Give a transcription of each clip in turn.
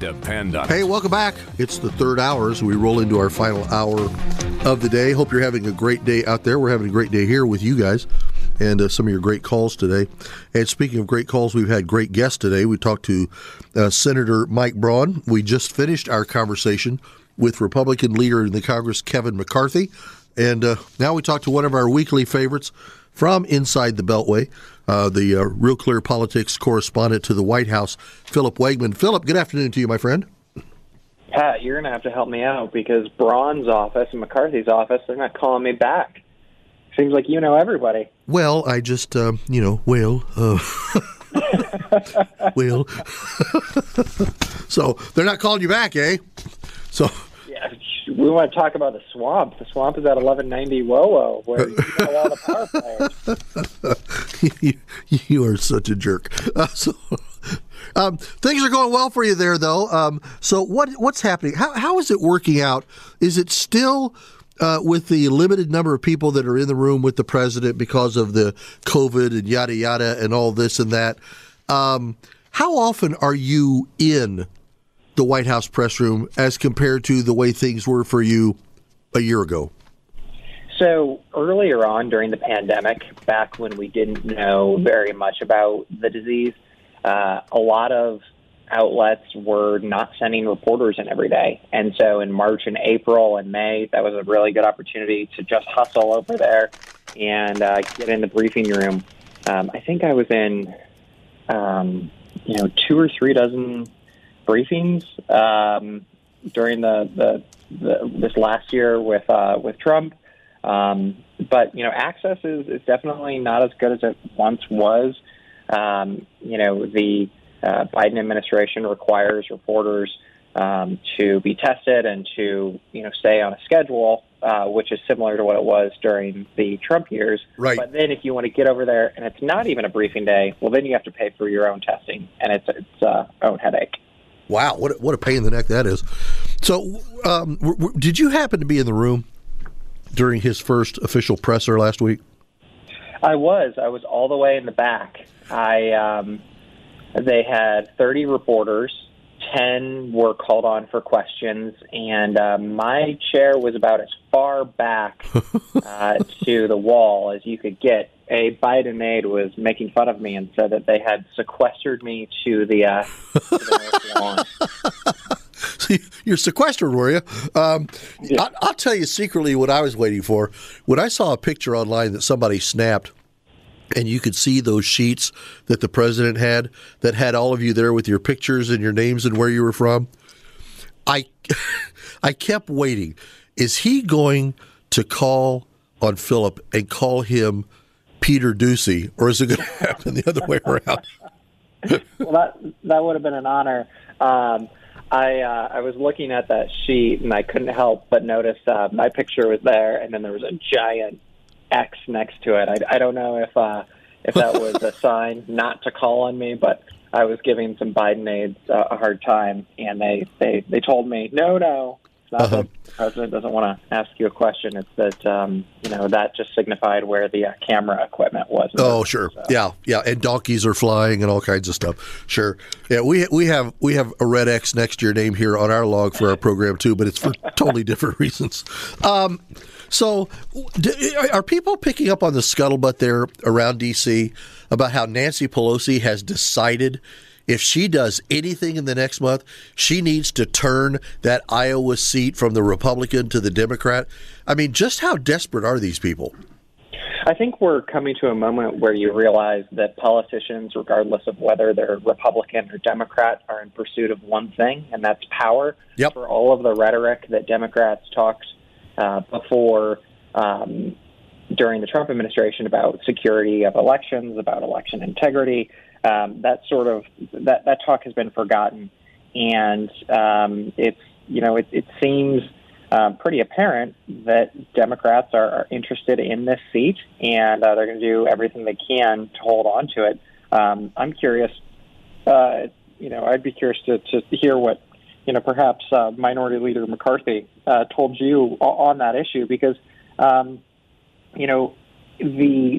depend on it. Hey, welcome back. It's the third hour as we roll into our final hour of the day. Hope you're having a great day out there. We're having a great day here with you guys and some of your great calls today. And speaking of great calls, we've had great guests today. We talked to Senator Mike Braun. We just finished our conversation with Republican leader in the Congress, Kevin McCarthy. And now we talk to one of our weekly favorites from inside the Beltway, the Real Clear Politics correspondent to the White House, Philip Wegman. Philip, good afternoon to you, my friend. Pat, you're going to have to help me out because Braun's office and McCarthy's office, they're not calling me back. Seems like you know everybody. Well, I just, well. So they're not calling you back, eh? So. Yeah, we want to talk about the swamp. The swamp is at 1190 WOWO, where you know all the power players. You are such a jerk. Things are going well for you there, though. So what's happening? How is it working out? Is it still with the limited number of people that are in the room with the president because of the COVID and yada yada and all this and that? How often are you in the White House press room as compared to the way things were for you a year ago? So earlier on during the pandemic, back when we didn't know very much about the disease, a lot of outlets were not sending reporters in every day. And so in March and April and May, that was a really good opportunity to just hustle over there and get in the briefing room. I think I was in, 2 or 3 dozen briefings during this last year with Trump, but access is definitely not as good as it once was. The Biden administration requires reporters to be tested and to stay on a schedule, which is similar to what it was during the Trump years. Right. But then if you want to get over there and it's not even a briefing day, well, then you have to pay for your own testing, and it's own headache. Wow, what a pain in the neck that is. So did you happen to be in the room during his first official presser last week? I was all the way in the back. They had 30 reporters, 10 were called on for questions, and my chair was about as far back to the wall as you could get. A Biden aide was making fun of me and said that they had sequestered me to the North Lawn. So you're sequestered, were you? Yeah. I'll tell you secretly what I was waiting for. When I saw a picture online that somebody snapped, and you could see those sheets that the president had that had all of you there with your pictures and your names and where you were from, I kept waiting. Is he going to call on Philip and call him Peter Doocy, or is it going to happen the other way around? Well, that would have been an honor. I was looking at that sheet, and I couldn't help but notice my picture was there, and then there was a giant X next to it. I don't know if that was a sign not to call on me, but I was giving some Biden aides a hard time, and they told me, no, it's not that the president doesn't want to ask you a question. It's that that just signified where the camera equipment was. Oh, sure, so. Yeah, and donkeys are flying and all kinds of stuff. Sure, yeah, we have a red X next to your name here on our log for our program too, but it's for totally different reasons. So, are people picking up on the scuttlebutt there around D.C. about how Nancy Pelosi has decided if she does anything in the next month, she needs to turn that Iowa seat from the Republican to the Democrat? I mean, just how desperate are these people? I think we're coming to a moment where you realize that politicians, regardless of whether they're Republican or Democrat, are in pursuit of one thing, and that's power. Yep. For all of the rhetoric that Democrats talked before during the Trump administration about security of elections, about election integrity, that talk has been forgotten, and it seems pretty apparent that Democrats are interested in this seat, and they're going to do everything they can to hold on to it. I'm curious. I'd be curious to hear what perhaps Minority Leader McCarthy told you on that issue, because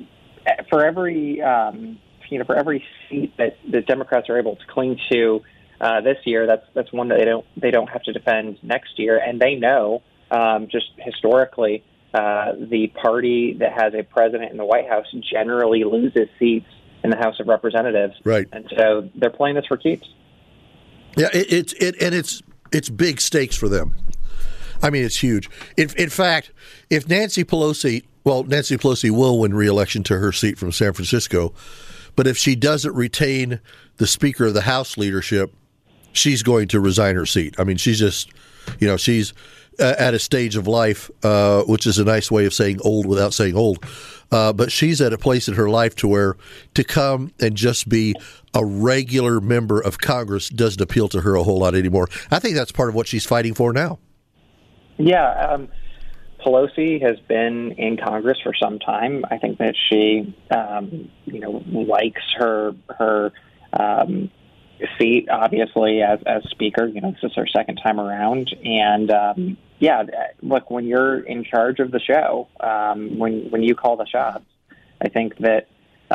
for every seat that the Democrats are able to cling to, this year. That's one that they don't have to defend next year, and they know just historically the party that has a president in the White House generally loses seats in the House of Representatives, right? And so they're playing this for keeps. Yeah, it's big stakes for them. I mean, it's huge. In fact, if Nancy Pelosi will win re-election to her seat from San Francisco, but if she doesn't retain the Speaker of the House leadership, she's going to resign her seat. I mean, she's just, she's at a stage of life, which is a nice way of saying old without saying old. But she's at a place in her life to where to come and just be a regular member of Congress doesn't appeal to her a whole lot anymore. I think that's part of what she's fighting for now. Yeah, Pelosi has been in Congress for some time. I think that she, likes her seat, obviously, as Speaker. This is her second time around. And, look, when you're in charge of the show, when you call the shots, I think that,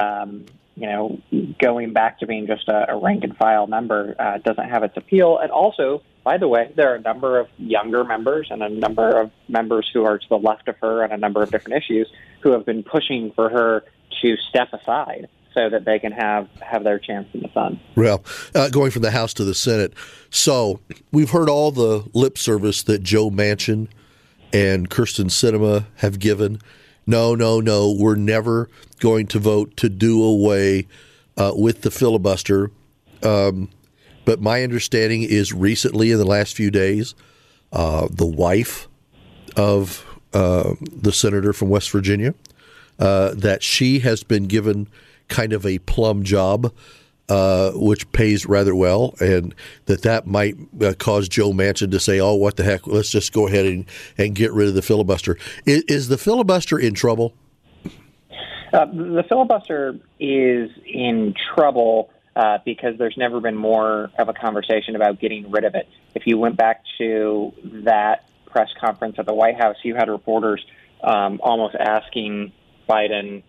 going back to being just a rank-and-file member doesn't have its appeal. And also, by the way, there are a number of younger members and a number of members who are to the left of her on a number of different issues who have been pushing for her to step aside so that they can have their chance in the sun. Well, going from the House to the Senate. So we've heard all the lip service that Joe Manchin and Kyrsten Sinema have given. No, we're never going to vote to do away with the filibuster. But my understanding is recently, in the last few days, the wife of the senator from West Virginia, that she has been given kind of a plum job, which pays rather well, and that might cause Joe Manchin to say, oh, what the heck, let's just go ahead and get rid of the filibuster. Is the filibuster in trouble? The filibuster is in trouble because there's never been more of a conversation about getting rid of it. If you went back to that press conference at the White House, you had reporters almost asking Biden,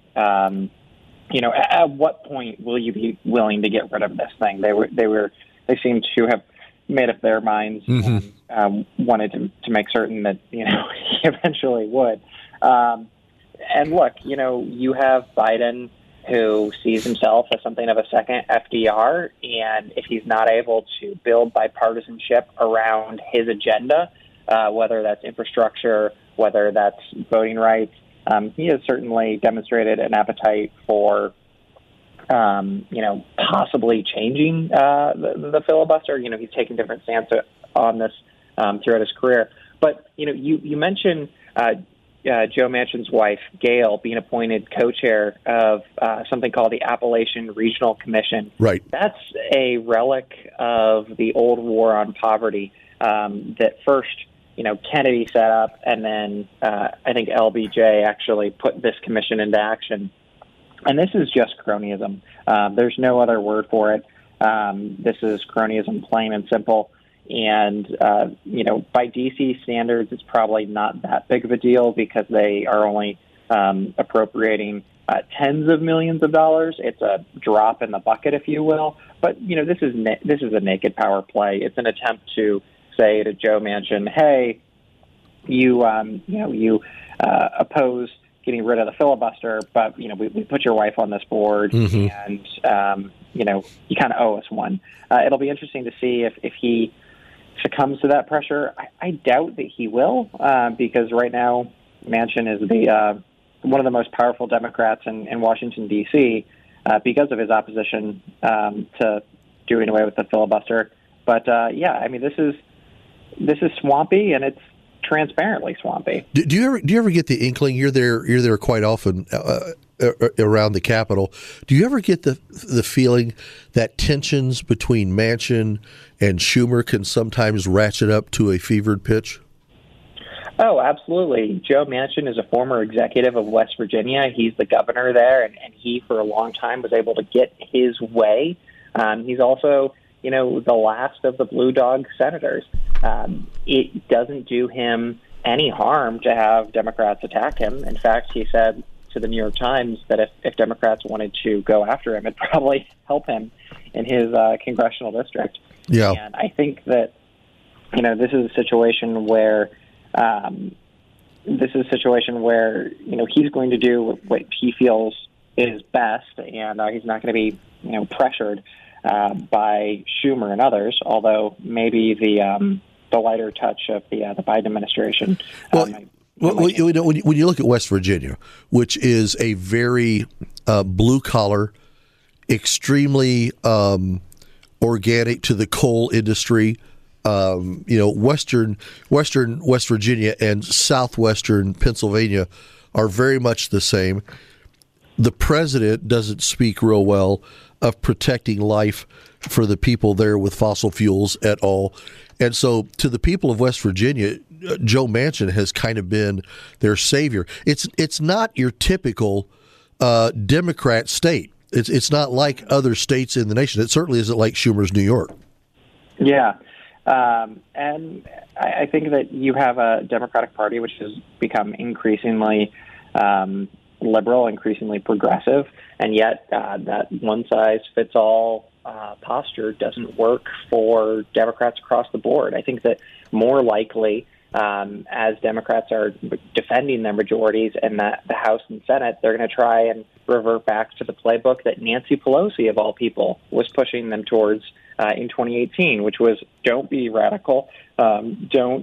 at what point will you be willing to get rid of this thing? They seemed to have made up their minds and wanted to make certain that he eventually would. And look, you have Biden, who sees himself as something of a second FDR, and if he's not able to build bipartisanship around his agenda, whether that's infrastructure, whether that's voting rights, he has certainly demonstrated an appetite for, possibly changing the filibuster. He's taken different stances on this throughout his career. But, you mentioned Joe Manchin's wife, Gail, being appointed co-chair of something called the Appalachian Regional Commission. Right. That's a relic of the old war on poverty that first, Kennedy set up, and then I think LBJ actually put this commission into action. And this is just cronyism. There's no other word for it. This is cronyism, plain and simple. And, by D.C. standards, it's probably not that big of a deal because they are only appropriating tens of millions of dollars. It's a drop in the bucket, if you will. But, this is a naked power play. It's an attempt to say to Joe Manchin, hey, you oppose getting rid of the filibuster, but, we put your wife on this board and, you kind of owe us one. It'll be interesting to see if he succumbs to that pressure. I doubt that he will, because right now Manchin is the one of the most powerful Democrats in Washington, D.C., because of his opposition to doing away with the filibuster. But this is swampy, and it's transparently swampy. Do you ever get the inkling? You're there quite often around the Capitol. Do you ever get the feeling that tensions between Manchin and Schumer can sometimes ratchet up to a fevered pitch? Oh, absolutely. Joe Manchin is a former executive of West Virginia. He's the governor there, and he, for a long time, was able to get his way. He's also, the last of the blue dog senators. It doesn't do him any harm to have Democrats attack him. In fact, he said to the New York Times that if Democrats wanted to go after him, it'd probably help him in his congressional district. Yeah. And I think that, this is a situation where he's going to do what he feels is best, and he's not going to be, pressured by Schumer and others, although maybe the lighter touch of the Biden administration. When you look at West Virginia, which is a very blue-collar, extremely organic to the coal industry, western West Virginia and southwestern Pennsylvania are very much the same. The president doesn't speak real well of protecting life for the people there with fossil fuels at all. And so to the people of West Virginia, Joe Manchin has kind of been their savior. It's not your typical Democrat state. It's not like other states in the nation. It certainly isn't like Schumer's New York. Yeah. And I think that you have a Democratic Party which has become increasingly liberal, increasingly progressive, and yet that one-size-fits-all posture doesn't work for Democrats across the board. I think that more likely, as Democrats are defending their majorities in the House and Senate, they're going to try and revert back to the playbook that Nancy Pelosi, of all people, was pushing them towards in 2018, which was don't be radical, don't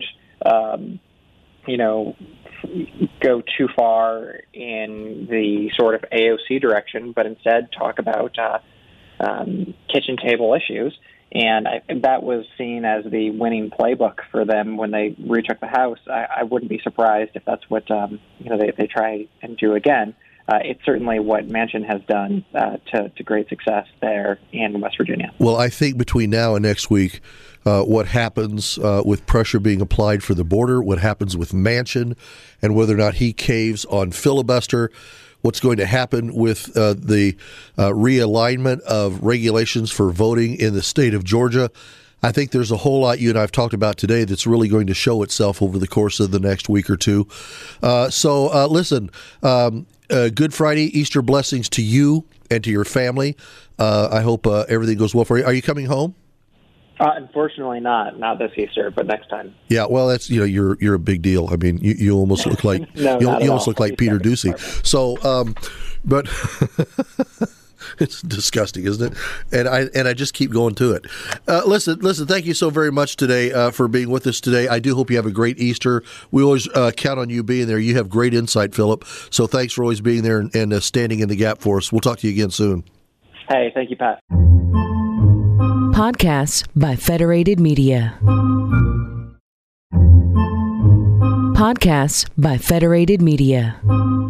go too far in the sort of AOC direction, but instead talk about kitchen table issues. And that was seen as the winning playbook for them when they retook the House. I wouldn't be surprised if that's what they try and do again. It's certainly what Manchin has done to great success there in West Virginia. Well, I think between now and next week, what happens with pressure being applied for the border, what happens with Manchin, and whether or not he caves on filibuster, what's going to happen with the realignment of regulations for voting in the state of Georgia. I think there's a whole lot you and I have talked about today that's really going to show itself over the course of the next week or two. Listen, Good Friday, Easter blessings to you and to your family. I hope everything goes well for you. Are you coming home? Unfortunately not this Easter, but next time. Yeah, well, that's you're a big deal. I mean, you almost look like you almost look like Peter Ducey. So, but it's disgusting, isn't it? And I just keep going to it. Listen. Thank you so very much today for being with us today. I do hope you have a great Easter. We always count on you being there. You have great insight, Philip. So thanks for always being there and standing in the gap for us. We'll talk to you again soon. Hey, thank you, Pat. Podcasts by Federated Media. Podcasts by Federated Media.